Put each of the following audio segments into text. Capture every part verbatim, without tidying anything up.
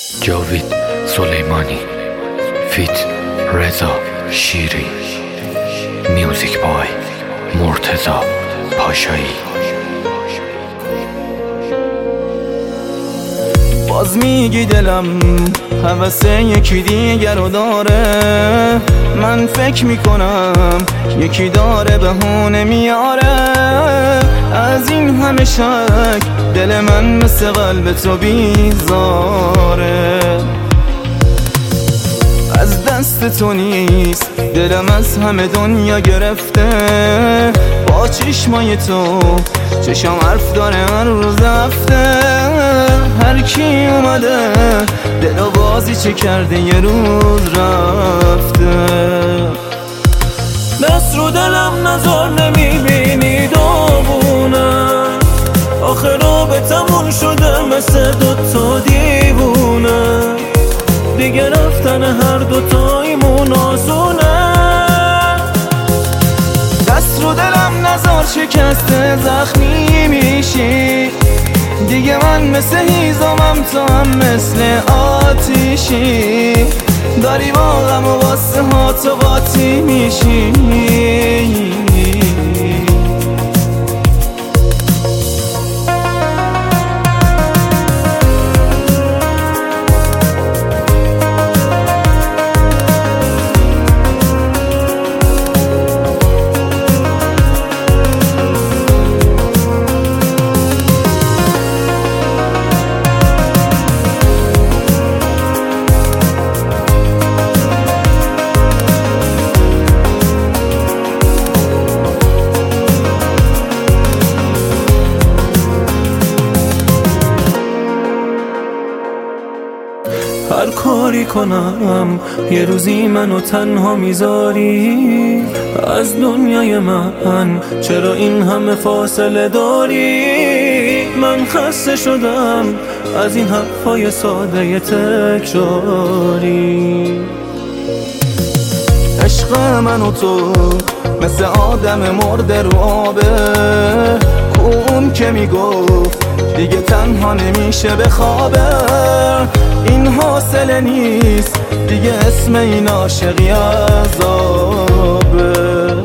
جاوید سلیمانی فیت رضا شیری، میوزیک بای مرتضی پاشایی. باز میگی دلم هوس یکی دیگر رو داره، من فکر میکنم یکی داره بهونه میاره. از این همه شک دل من مثل قلب تو بیزاره. از دست تو نیست دلم از همه دنیا گرفته، با چشمای تو چشم حرف داره هر روز هفته. هر کی اومده دلو بازی چه کرده یه روز رفته. دست رو دلم نظر نمیبینی داغونه، آخه رابطمون شده مثل دوتا دیوونه. دیگه رفتن هر دوتایمون آسونه. دست رو دلم نظر شکسته زخمی میشی. دیگه من مثل هیزمم تو هم مثل آتیشی. داری با غم و واسه ها تو قاطی میشی. هر کاری کنم یه روزی منو تنها میذاری. از دنیای من چرا این همه فاصله داری؟ من خسته شدم از این حرفای ساده تکراری. عشق من و تو مثل آدم مرده رو آبه. اون که میگفت دیگه تنها نمیشه بخوابه. این حاصله نیست دیگه، اسم این عاشقی عذابه.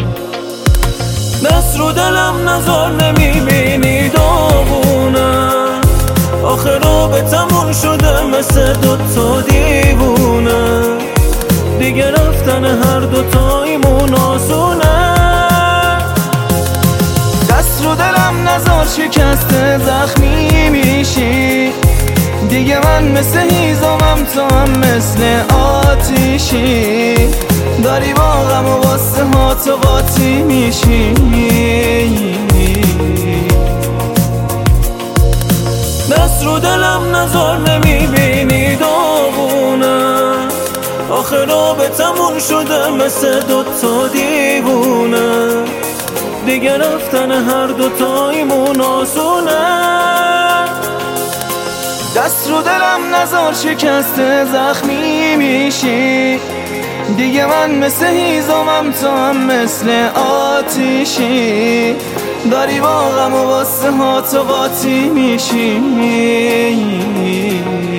دست رو دلم نظر نمیبینی داغونه، آخه رابطمون شده مثل دوتا دیوونه. دیگه رفتن هر دوتایمون آسونه. دست رو دلم نظر شکسته زخمی میشی. دیگه من مثل هیزمم تو هم مثل آتیشی. داری با غم و واسه ها تو قاطی میشی. دست رو دلم نظر نمیبینی داغونه، آخه رابطمون شده مثل دوتا دیوونه. دیگه رفتن هر دوتایمون آسونه. دست رو دلم نظر شکسته زخمی میشی. دیگه من مثل هیزمم تو هم مثل آتیشی. داری با غم و واسه ها تو قاطی میشی.